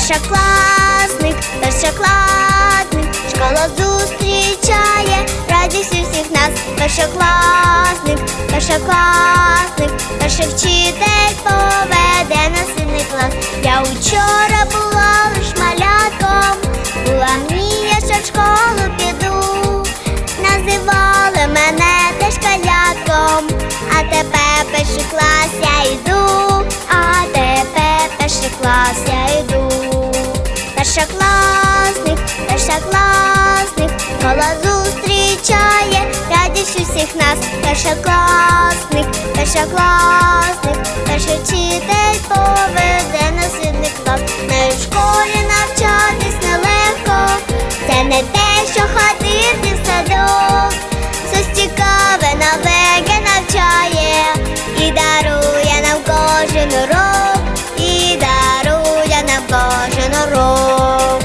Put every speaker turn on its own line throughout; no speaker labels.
Першокласник, першокласник, школа зустрічає радість усіх нас. Першокласник, першокласник, перший вчитель поведе нас в сильний клас. Я учора була лиш малятком, була мрія, що в школу піду. Називали мене теж калятком, а тепер перший клас я йду, а тепер перший клас я йду. Першокласник, першокласник, школа зустрічає радість усіх нас. Першокласник, першокласник, перший вчитель поведе нас в сильний клас. Не в школі навчатись нелегко, це не те, що ходити в садок. Щось цікаве нове навчає і дарує нам кожен урок, і дарує нам кожен урок.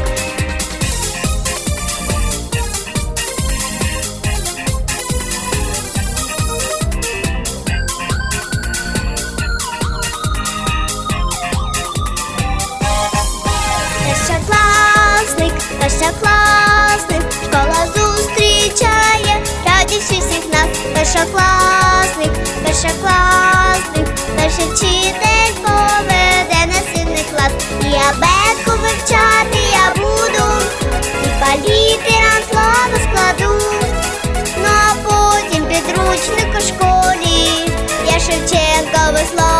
Першокласник, першокласник, школа зустрічає радість усіх нас. Першокласник, першокласник, перший вчитель поведе нас в сильний клас. І абетку вивчати я буду, і по літерам слово складу. Ну а потім підручник у школі я Шевченкове слово